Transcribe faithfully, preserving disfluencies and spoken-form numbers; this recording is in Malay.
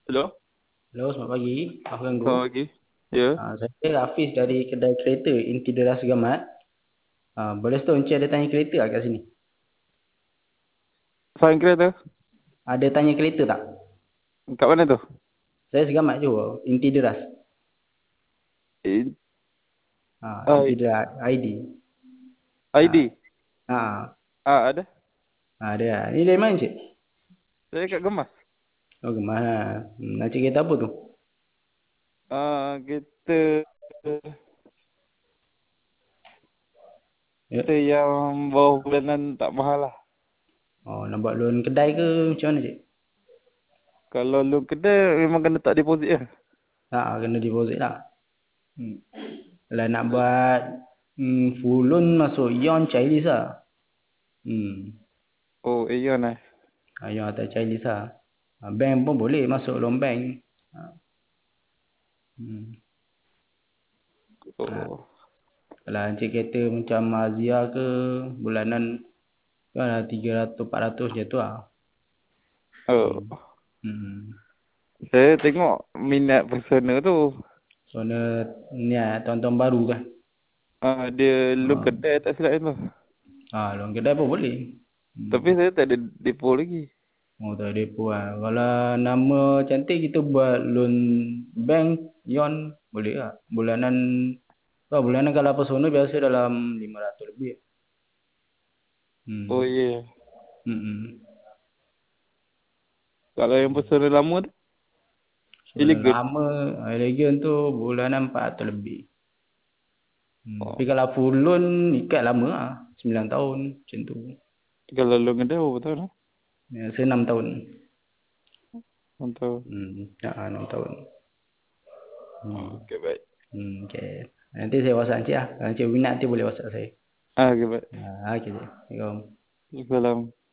Halo, Halo, selamat pagi. Apa ganggu? selamat pagi. Ya, Ah, saya Hafiz dari kedai kereta Inti Deras Gamat. Ah, boleh tahu Encik ada tanya kereta tak kat sini? fine kereta. Ada tanya kereta tak? Kat mana tu? Saya segamat je, Inti Deras. I- Ah, Inti I- Deras I D. Ah, I D. ah, Ah, ada. ah, ada. lah. Ni dari mana Encik? Saya kat Gemas. Oh, Gemah. Hmm, nak cek kereta apa tu? Ah, kita Ya. kita yang bawah bulanan tak mahal lah. Oh, nak buat loan kedai ke macam mana Cik? Kalau lu kedai memang kena tak deposit lah. Tak, kena deposit tak? Hmm. Kalau nak buat hmm, full loan masuk Yon Chinese lah. Hmm. Oh, Aeon lah. Ah, Yon atau Chinese lah. Ah, bank pun boleh masuk loan bank. Ah, hmm. Ah, Oh, kalau encik kereta macam Azia ke bulanan tu lah tiga ratus empat ratus je tu lah. oh. Hmm. Hmm. Saya tengok minat personal tu. Soalnya ni lah tahun-tahun baru kan. Ah, dia lu Ah, kedai tak silap tu. ah, loan kedai pun boleh. Tapi Hmm. saya tak ada depo lagi. Oh tak ada depo lah. Kalau nama cantik kita buat loan bank Yon boleh lah. Bulanan oh, bulanan kalau personal biasa dalam lima ratus lebih. Oh, Hmm. iya. Yeah. Hmm. Hmm. Kalau yang personal lama tu, Soalnya illegal. lama elegan tu bulanan empat ratus lebih. Hmm. Tapi Oh. kalau full loan ikat lama lah. sembilan tahun macam tu. Kalau lu kedai berapa tahun lah? Ya, saya enam tahun. Mantap. Hmm. Ya, enam tahun. Hmm. Okey, baik. Hmm. Okay. Nanti saya WhatsApp Encik lah. Kalau Encik minat nanti boleh WhatsApp saya. Ah, okey, baik. Ah, okay. Assalamualaikum. Salam.